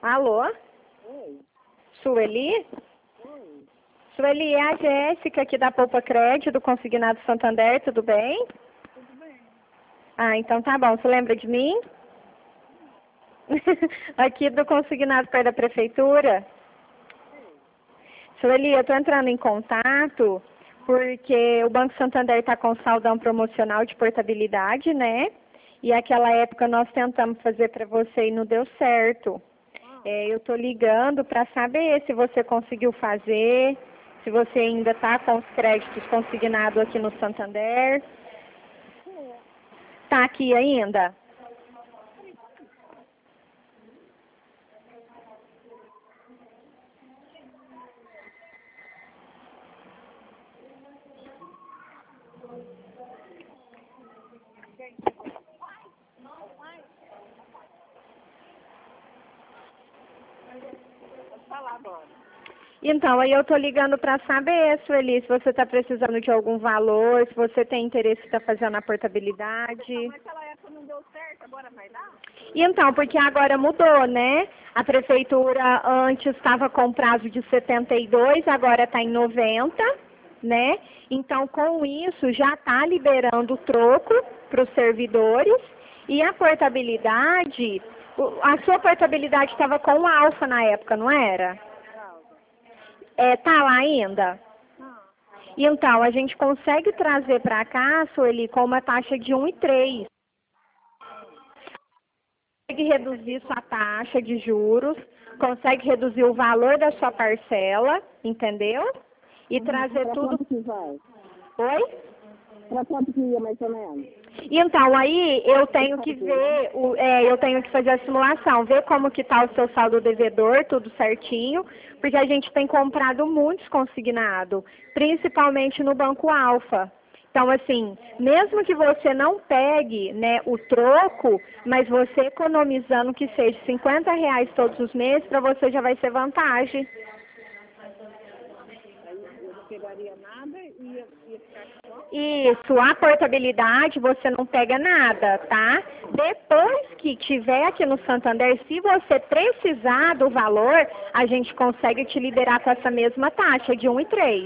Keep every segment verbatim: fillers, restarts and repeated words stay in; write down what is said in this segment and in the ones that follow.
Alô? Oi. Sueli? Oi. Sueli, é a Jéssica aqui da Poupa Crédito, do Consignado Santander, tudo bem? Tudo bem. Ah, então tá bom. Você lembra de mim? Aqui do Consignado perto da Prefeitura. Sim. Sueli, eu tô entrando em contato porque o Banco Santander está com saldão promocional de portabilidade, né? E aquela época nós tentamos fazer para você e não deu certo. Ah, É, eu tô ligando para saber se você conseguiu fazer, se você ainda está com os créditos consignados aqui no Santander. tô. Tá aqui ainda? Pode falar agora. Então, aí eu tô ligando para saber, Sueli, se você está precisando de algum valor, se você tem interesse em estar fazendo a portabilidade. Naquela época não deu certo, agora vai dar? Então, porque agora mudou, né? A prefeitura antes estava com prazo de setenta e dois, agora está em noventa, né? Então, com isso, já está liberando o troco para os servidores e a portabilidade, o- a sua portabilidade estava com o Alfa na época, não era? Calma. É, tá lá ainda? Ah, Então, a gente consegue trazer para cá, Sueli, com uma taxa de um e três. Consegue reduzir sua taxa de juros, consegue reduzir o valor da sua parcela, entendeu? E trazer pra tudo. quanto que vai? Oi? Pra quanto que ia mais ou menos? Então, aí eu tenho que ver, o, é, eu tenho que fazer a simulação, ver como que está o seu saldo devedor, tudo certinho, porque a gente tem comprado muitos consignados, principalmente no Banco Alfa. Então, assim, mesmo que você não pegue, né, o troco, mas você economizando que seja cinquenta reais todos os meses, para você já vai ser vantagem. Aí eu não pegaria nada e ia, ia ficar só. Isso, a portabilidade você não pega nada, tá? Depois que tiver aqui no Santander, se você precisar do valor, a gente consegue te liberar com essa mesma taxa de um e três.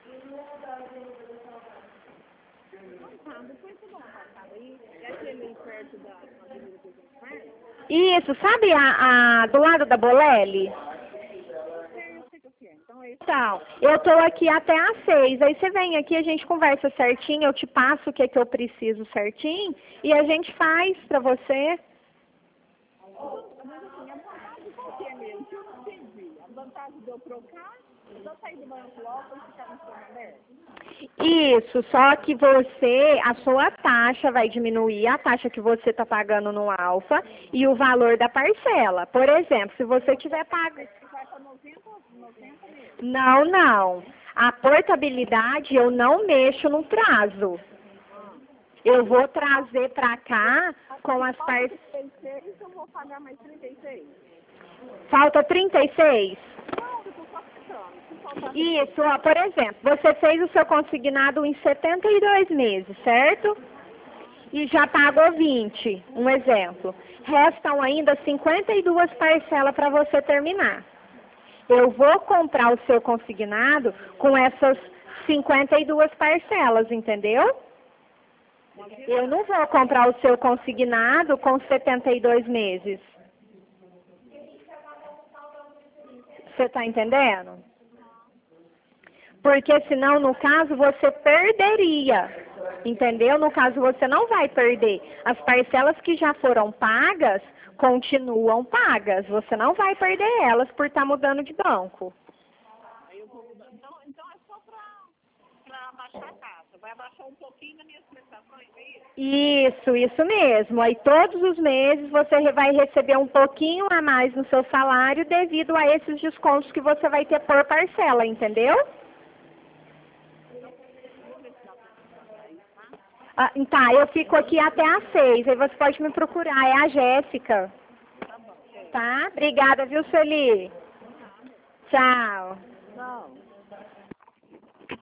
Ah, depois eu dou uma passada aí. É aquele aí perto da Avenida Presidente Vargas? Isso, sabe a, a- do lado da Bolelli? Eu sei, eu sei o que é. Então é esse. Então, eu tô aqui até às seis, aí você vem aqui, a gente conversa certinho, eu te passo o que, que eu preciso certinho, e a gente faz pra você. Mas assim, a vantagem qual que é mesmo? Que eu não entendi. A vantagem de eu trocar, só sair do Banco Alfa e ficar no Santander? Isso, só que você, a sua taxa vai diminuir, a taxa que você está pagando no Alfa e o valor da parcela. Por exemplo, se você tiver pago... Vai para noventa, noventa mesmo. Não, não. A portabilidade eu não mexo no prazo. Ah. Eu vou trazer para cá com as parcelas... trinta e seis, eu vou pagar mais trinta e seis. Falta trinta e seis? Não, eu estou só pensando. Se faltar Isso, ó, por exemplo, você fez o seu consignado em setenta e dois meses, certo? E já pagou vinte, um exemplo. Restam ainda cinquenta e duas parcelas para você terminar. Eu vou comprar o seu consignado com essas cinquenta e duas parcelas, entendeu? Eu não vou comprar o seu consignado com setenta e dois meses. Você está entendendo? Porque senão, no caso, você perderia. Entendeu? No caso, você não vai perder. As parcelas que já foram pagas, continuam pagas. Você não vai perder elas por estar mudando de banco. aí eu vou mudar. Então, então é só para abaixar a taxa. Vai abaixar um pouquinho nas minhas prestações, é isso? Isso, isso mesmo. Aí todos os meses você vai receber um pouquinho a mais no seu salário devido a esses descontos que você vai ter por parcela, entendeu? Ah, tá, eu fico aqui até às seis, aí você pode me procurar, é a Jéssica. Tá bom. Tá? Obrigada, viu, Sueli? Tchau.